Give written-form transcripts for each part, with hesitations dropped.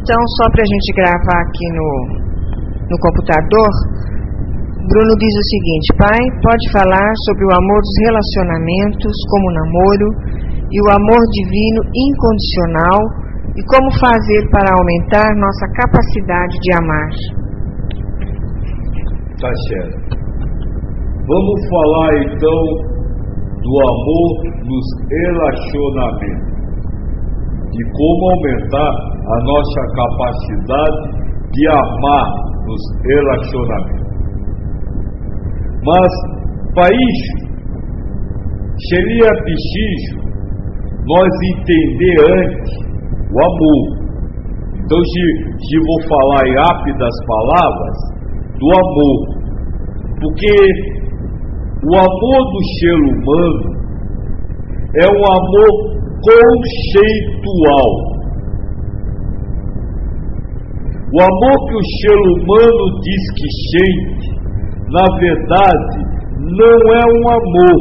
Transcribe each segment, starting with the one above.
Então, só para a gente gravar aqui no computador, Bruno diz o seguinte: pai, pode falar sobre o amor dos relacionamentos, como o namoro, e o amor divino incondicional, e como fazer para aumentar nossa capacidade de amar. Tá certo. Vamos falar então do amor nos relacionamentos, de como aumentar a nossa capacidade de amar nos relacionamentos. Mas, para isso, seria preciso nós entender antes o amor. Então, se vou falar em rápidas palavras, do amor. Porque o amor do ser humano é um amor conceitual. O amor que o ser humano diz que sente, na verdade, não é um amor,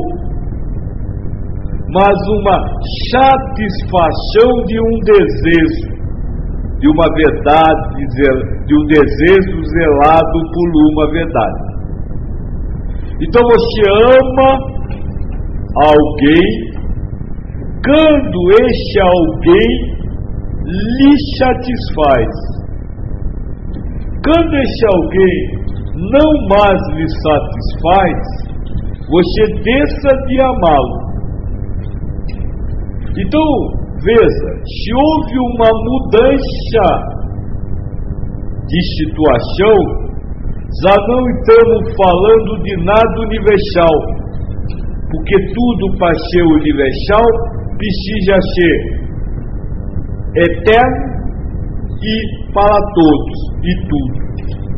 mas uma satisfação de um desejo, de uma verdade, de um desejo zelado por uma verdade. Então você ama alguém quando este alguém lhe satisfaz. Quando este alguém não mais lhe satisfaz, você deixa de amá-lo. Então, veja, se houve uma mudança de situação, já não estamos falando de nada universal, porque tudo para ser universal precisa ser eterno e para todos e tudo.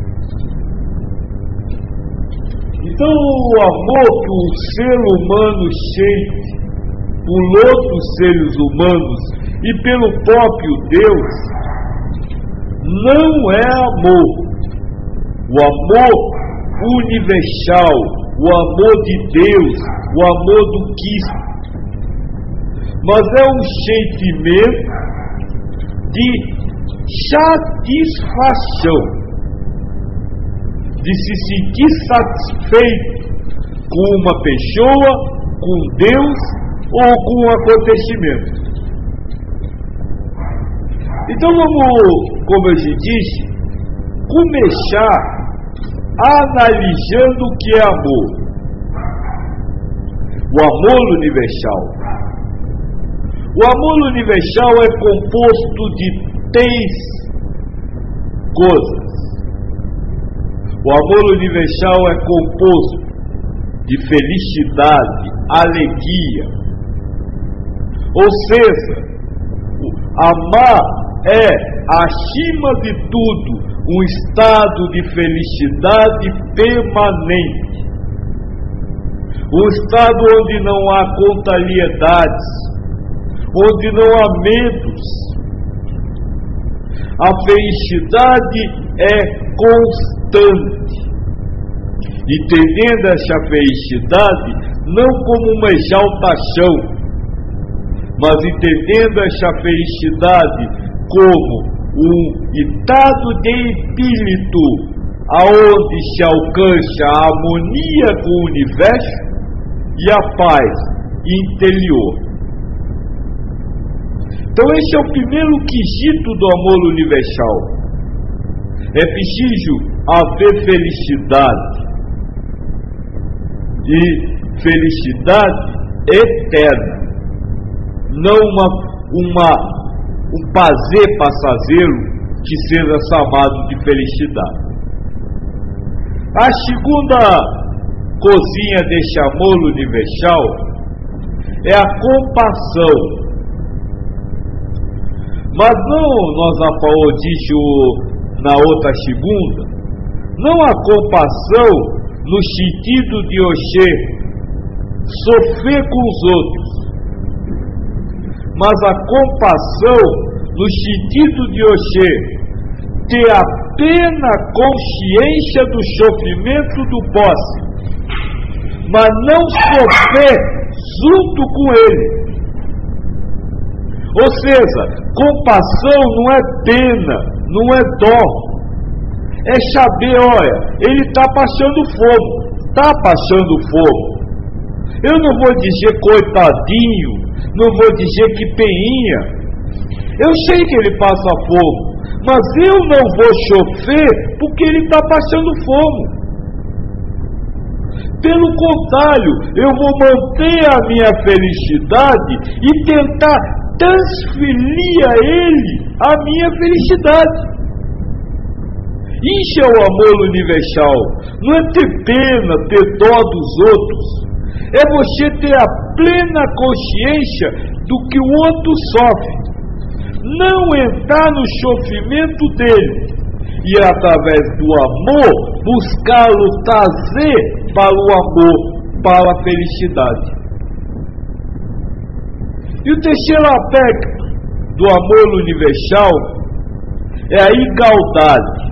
Então o amor que o ser humano sente por outros seres humanos e pelo próprio Deus não é amor. O amor universal, o amor de Deus, o amor do Cristo, mas é um sentimento de satisfação, de se sentir satisfeito com uma pessoa, com Deus ou com um acontecimento. Então vamos, como eu já disse, começar analisando o que é amor. O amor universal. O amor universal é composto de 3 coisas. O amor universal é composto de felicidade, alegria. Ou seja, amar é, acima de tudo, um estado de felicidade permanente. Um estado onde não há contrariedades, onde não há medos. A felicidade é constante. Entendendo essa felicidade não como uma exaltação, mas entendendo essa felicidade como um estado de espírito aonde se alcança a harmonia com o universo e a paz interior. Então esse é o primeiro quesito do amor universal. É preciso haver felicidade, e felicidade eterna, não um prazer passageiro que seja chamado de felicidade. A segunda coisinha desse amor universal é a compaixão. Mas não, nós já falamos disso na outra segunda, não a compaixão no sentido de você sofrer com os outros, mas a compaixão no sentido de você ter a plena consciência do sofrimento do próximo, mas não sofrer junto com ele. Ou seja, compaixão não é pena, não é dó. É saber, olha, ele está passando fome. Está passando fome. Eu não vou dizer coitadinho, não vou dizer que peninha. Eu sei que ele passa fome, mas eu não vou sofrer porque ele está passando fome. Pelo contrário, eu vou manter a minha felicidade e tentar transferir a ele a minha felicidade. Isso é o amor universal. Não é ter pena, ter dó dos outros. É você ter a plena consciência do que o outro sofre. Não entrar no sofrimento dele. E através do amor, buscá-lo trazer para o amor, para a felicidade. E o terceiro aspecto do amor universal é a igualdade.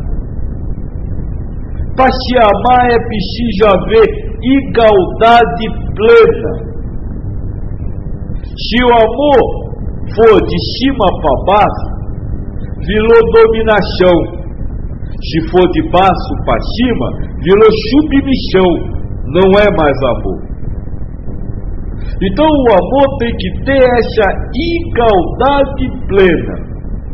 Para se amar é preciso haver igualdade plena. Se o amor for de cima para baixo, virou dominação. Se for de baixo para cima, virou submissão. Não é mais amor. Então o amor tem que ter essa igualdade plena.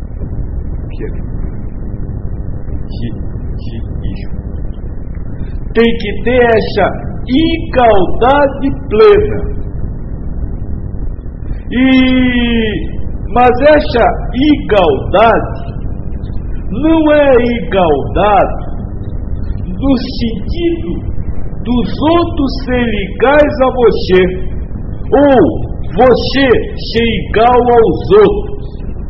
Tem que ter essa igualdade plena. Mas essa igualdade não é igualdade no sentido dos outros serem iguais a você, ou você ser igual aos outros.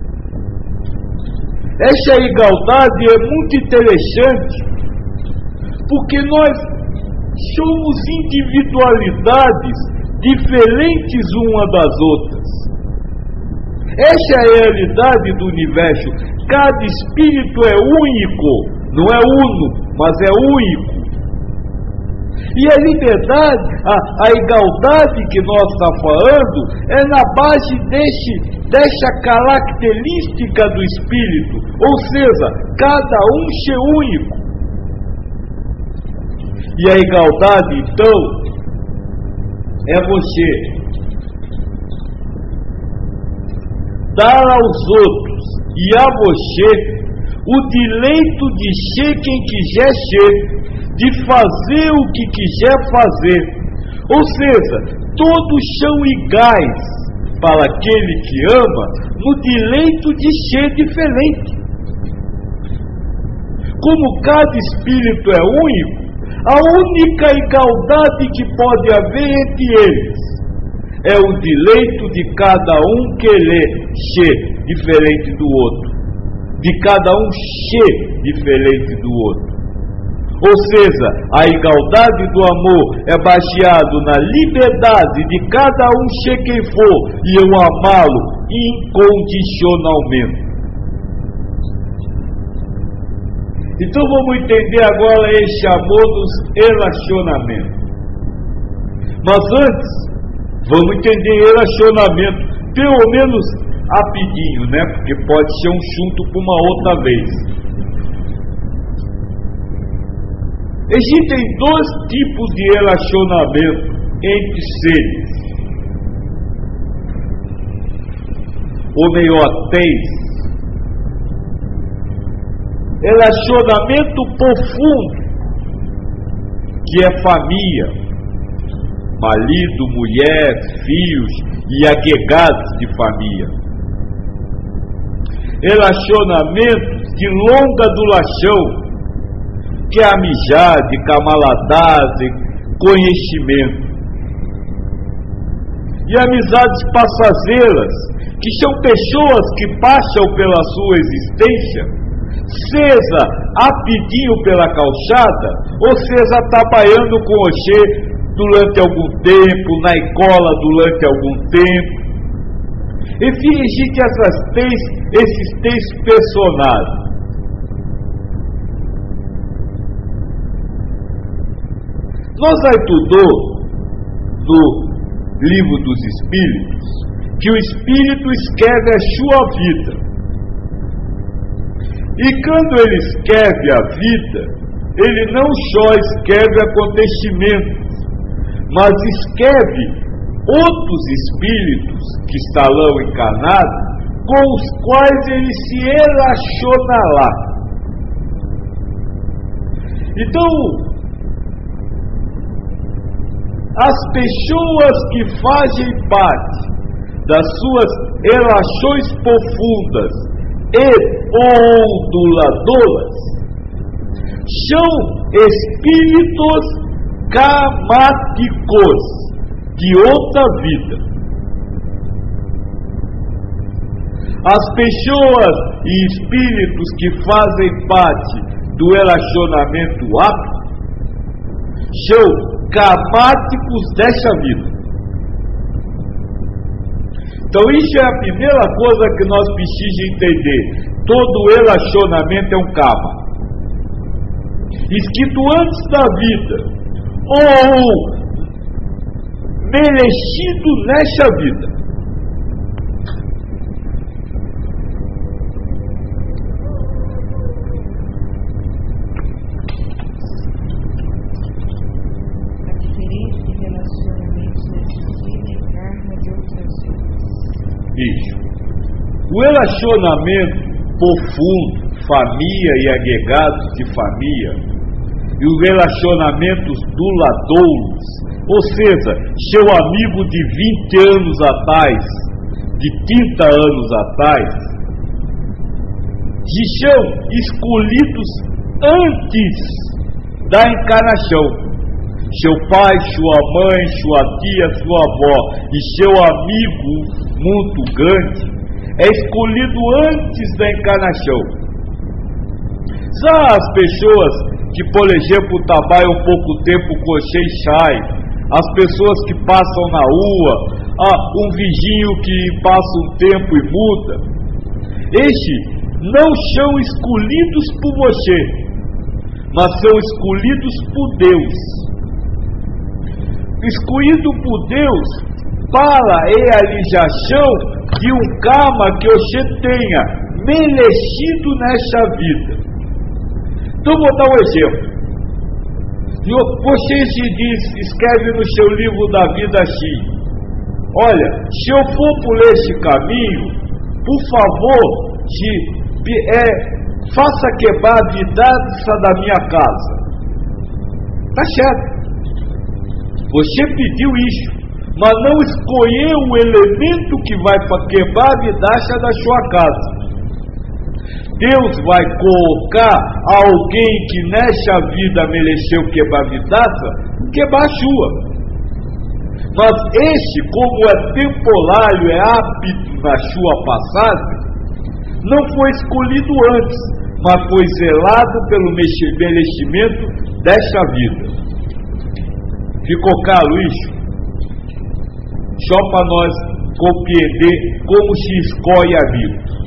Essa igualdade é muito interessante, porque nós somos individualidades diferentes uma das outras. Essa é a realidade do universo. Cada espírito é único, não é uno, mas é único. E a liberdade, a igualdade que nós estamos falando, é na base dessa característica do espírito, ou seja, cada um ser único. E a igualdade, então, é você dar aos outros e a você o direito de ser quem quiser ser, de fazer o que quiser fazer. Ou seja, todos são iguais para aquele que ama no direito de ser diferente. Como cada espírito é único, a única igualdade que pode haver entre eles é o direito de cada um querer ser diferente do outro, de cada um ser diferente do outro. Ou seja, a igualdade do amor é baseado na liberdade de cada um ser quem for e eu amá-lo incondicionalmente. Então vamos entender agora esse amor nos relacionamentos. Mas antes, vamos entender relacionamento, pelo menos rapidinho, né? Porque pode ser um assunto para uma outra vez. Existem dois tipos de relacionamento entre seres. Ou melhor, três. Relacionamento profundo, que é família, marido, mulher, filhos e agregados de família. Relacionamento de longa duração, que é amizade, camaradagem, conhecimento. E amizades passageiras, que são pessoas que passam pela sua existência, seja rapidinho pela calçada, ou seja trabalhando com você durante algum tempo, na escola durante algum tempo. Enfim, existem esses três personagens. Nós já estudou no Livro dos Espíritos que o Espírito escreve a sua vida. E quando ele escreve a vida, ele não só escreve acontecimentos, mas escreve outros espíritos que estarão encarnados, com os quais ele se relaciona lá. Então, as pessoas que fazem parte das suas relações profundas e onduladoras são espíritos karmáticos de outra vida. As pessoas e espíritos que fazem parte do relacionamento ápico são karmáticos dessa vida. Então isso é a primeira coisa que nós precisamos entender. Todo relacionamento é um karma, escrito antes da vida, ou merecido nessa vida. Isso. O relacionamento profundo, família e agregados de família, e os relacionamentos duradouros, ou seja, seu amigo de 20 anos atrás, de 30 anos atrás, que são escolhidos antes da encarnação. Seu pai, sua mãe, sua tia, sua avó e seu amigo muito grande é escolhido antes da encarnação. Já as pessoas que, por exemplo, trabalham pouco tempo com Xai, as pessoas que passam na rua, um vizinho que passa um tempo e muda, estes não são escolhidos por você, mas são escolhidos por Deus. Escolhido por Deus para a realização de um karma que você tenha merecido nessa vida. Então vou dar um exemplo. Você se diz, escreve no seu livro da vida assim: olha, se eu for por esse caminho, por favor, faça quebrar a vidraça da minha casa. Tá certo. Você pediu isso, mas não escolheu o elemento que vai quebrar a vidraça da sua casa. Deus vai colocar alguém que nessa vida mereceu quebrar a vidraça, quebrar a sua. Mas esse, como é temporário, é apto na sua passagem, não foi escolhido antes, mas foi zelado pelo merecimento dessa vida. Ficou claro isso? Só para nós compreender como se escolhe a vida.